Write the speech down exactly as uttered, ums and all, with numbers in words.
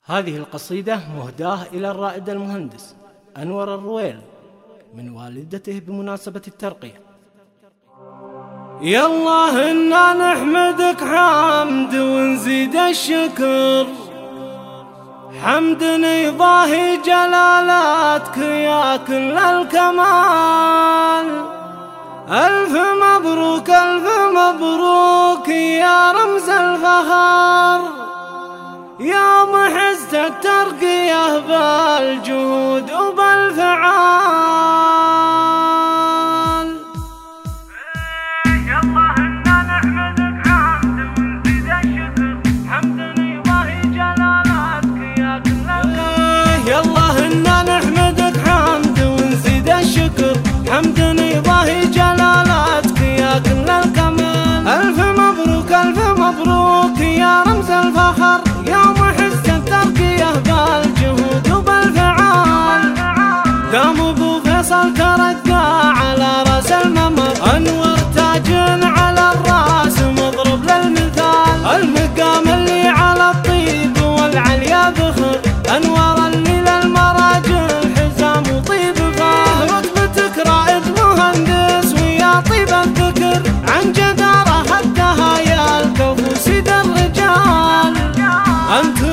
هذه القصيدة مهداة إلى الرائد المهندس أنور الرويل من والدته بمناسبة الترقية. يا الله إنا نحمدك حمد ونزيد الشكر، حمد يضاهي جلالاتك يا كل الكمال. ألف مبروك ألف مبروك يا رمز الفخر، يوم حزت الترقية بالجهود وبالفعال. يا الله إنا نحمدك حمد ونزيد الشكر، حمد يضاهي جلالاتك يا كل الكمال. يا الله إنا نحمدك حمد ونزيد الشكر، حمد يضاهي جلالاتك يا كل الكمال. ألف مبروك ألف مبروك يا رمز الفخر، يوم حزت الترقية بالجهود وبالفعال. دام ابو فيصل ترقى على راس الممر، انور تاج على الراس مضرب للمثال. المقام اللي على الطيب والعليا بخر، انور اللي للمراجل حزام وطيب فاه. رتبتك رائد مهندس ويا طيب الذكر، عن جدارة هدها يا الكفو سيد الرجال. انت